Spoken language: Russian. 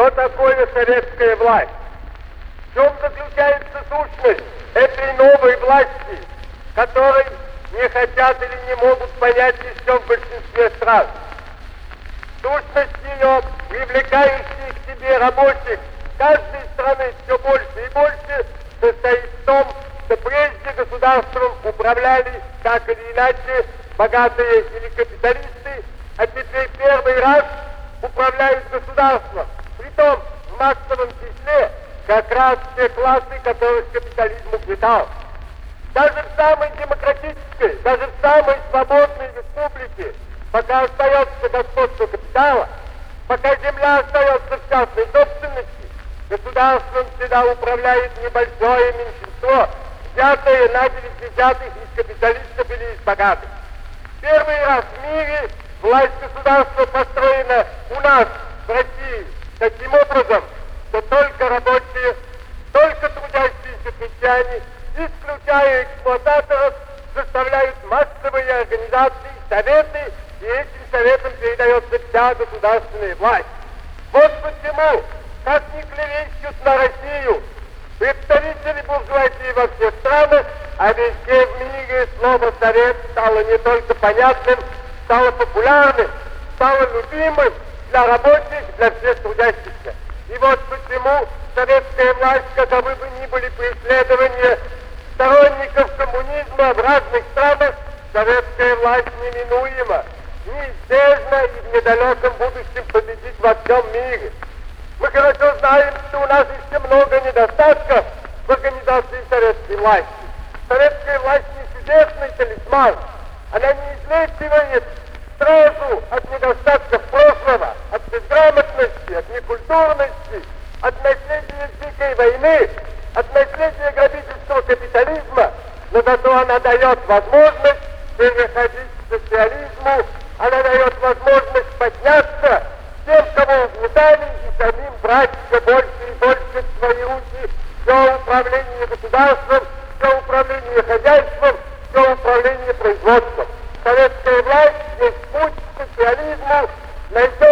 Что такое советская власть? В чем заключается сущность этой новой власти, которой не хотят или не могут понять еще в большинстве стран? Сущность ее, привлекающая к себе рабочих каждой страны все больше и больше, состоит в том, что прежде государством управляли так или иначе богатые или капиталисты, а теперь первый раз управляют государством. Притом в массовом числе как раз те классы, которых капитализм угнетал. Даже в самой демократической, даже в самой свободной республике, пока остается господство капитала, пока земля остается в частной собственности, государством всегда управляет небольшое меньшинство, взятое на 10 из капиталистов или из богатых. Первый раз в мире власть государства построена у нас, в России, таким образом, что только рабочие, только трудящиеся крестьяне, исключая эксплуататоров, составляют массовые организации, советы, и этим советам передается вся государственная власть. Вот почему, как ни клевещут на Россию представители буржуазии во всех странах, а везде в мире слово «совет» стало не только понятным, стало популярным, стало любимым для рабочих, для всех трудящихся. И вот почему советская власть, каковы бы ни были преследования сторонников коммунизма в разных странах, советская власть неминуема, неизбежна и в недалеком будущем победит во всем мире. Мы хорошо знаем, что у нас еще много недостатков в организации советской власти. Советская власть не чудесный талисман. Она не излечивает сразу от недостатков прошлого, от безграмотности, от некультурности, от наследия Дикой войны, от наследия грабительского капитализма, но зато она дает возможность переходить к социализму, она дает возможность подняться тем, кого угнетали, и самим брать все больше и больше в свои руки все управление государством, все управление хозяйством, все управление производством. Советская власть есть путь к социализму, найдет